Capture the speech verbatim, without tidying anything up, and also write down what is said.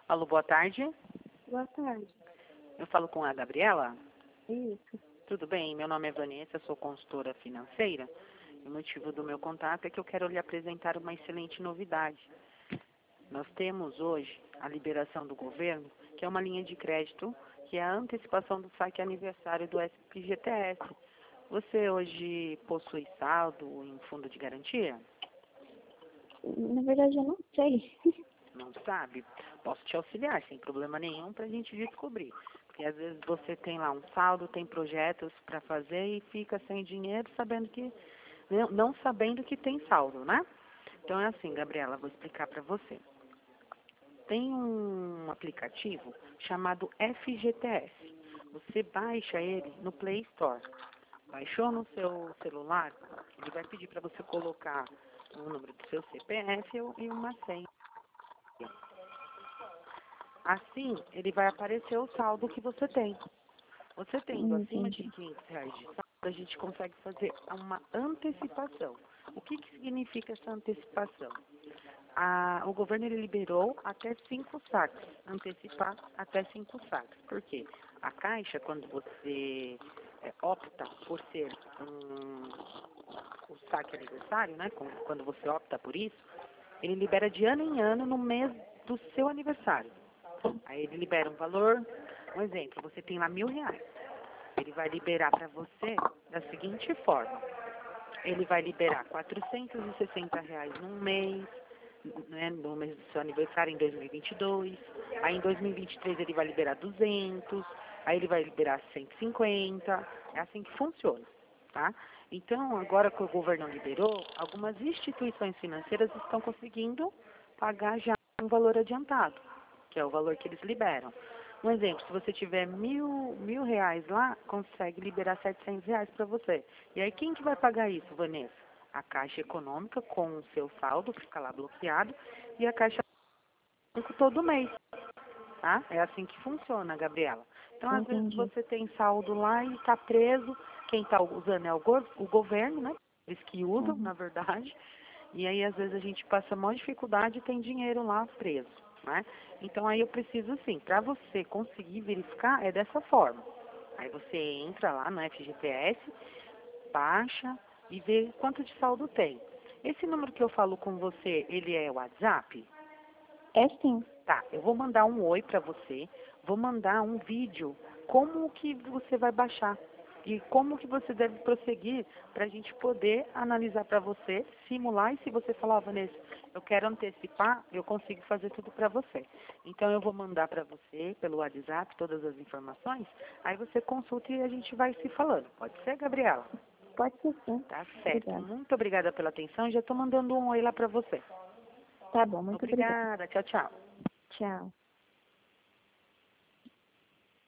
Alô, boa tarde. Boa tarde. Eu falo com a Gabriela. Isso. Tudo bem? Meu nome é Vanessa, sou consultora financeira. O motivo do meu contato é que eu quero lhe apresentar uma excelente novidade. Nós temos hoje a liberação do governo, que é uma linha de crédito, que é a antecipação do saque aniversário do S P G T S. Você hoje possui saldo em fundo de garantia? Na verdade, eu não sei. Não sabe? Posso te auxiliar sem problema nenhum para a gente descobrir. Porque às vezes você tem lá um saldo, tem projetos para fazer e fica sem dinheiro, sabendo que não, não sabendo que tem saldo, né? Então é assim, Gabriela, vou explicar para você. Tem um aplicativo chamado F G T S. Você baixa ele no Play Store. Baixou no seu celular, ele vai pedir para você colocar o número do seu C P F e uma senha. Assim, ele vai aparecer o saldo que você tem. Você tendo Hum, acima de Entendi. quinhentos reais de saldo, a gente consegue fazer uma antecipação. O que, que significa essa antecipação? A, o governo ele liberou até cinco saques, antecipar até cinco saques. Por quê? A Caixa, quando você é, opta por ser um, o saque aniversário, né, com- quando você opta por isso, ele libera de ano em ano no mês do seu aniversário. Aí ele libera um valor, um exemplo, você tem lá mil reais. Ele vai liberar para você da seguinte forma. Ele vai liberar quatrocentos e sessenta reais num mês, né, no mês do seu aniversário em dois mil e vinte e dois. Aí em dois mil e vinte e três ele vai liberar duzentos, aí ele vai liberar cento e cinquenta. É assim que funciona, tá? Então, agora que o governo liberou, algumas instituições financeiras estão conseguindo pagar já um valor adiantado, que é o valor que eles liberam. Um exemplo, se você tiver mil, mil reais lá, consegue liberar setecentos reais para você. E aí quem que vai pagar isso, Vanessa? A Caixa Econômica com o seu saldo, que fica lá bloqueado, e a Caixa Econômica todo mês, tá? É assim que funciona, Gabriela. Então, às vezes Entendi. você tem saldo lá e está preso, quem está usando é o, go- o governo, né? Eles que usam, Uhum. na verdade. E aí, às vezes, a gente passa maior dificuldade e tem dinheiro lá preso, né? Então, aí eu preciso, assim, para você conseguir verificar, é dessa forma. Aí você entra lá no F G T S, baixa e vê quanto de saldo tem. Esse número que eu falo com você, ele é WhatsApp? É sim. Tá, eu vou mandar um oi para você, vou mandar um vídeo, como que você vai baixar e como que você deve prosseguir para a gente poder analisar para você, simular e se você falar, Vanessa, eu quero antecipar, eu consigo fazer tudo para você. Então eu vou mandar para você pelo WhatsApp todas as informações, aí você consulta e a gente vai se falando. Pode ser, Gabriela? Pode ser sim. Tá certo. Obrigada. Muito obrigada pela atenção, já estou mandando um oi lá para você. Tá bom, muito obrigada. Obrigada, tchau, tchau. Tchau.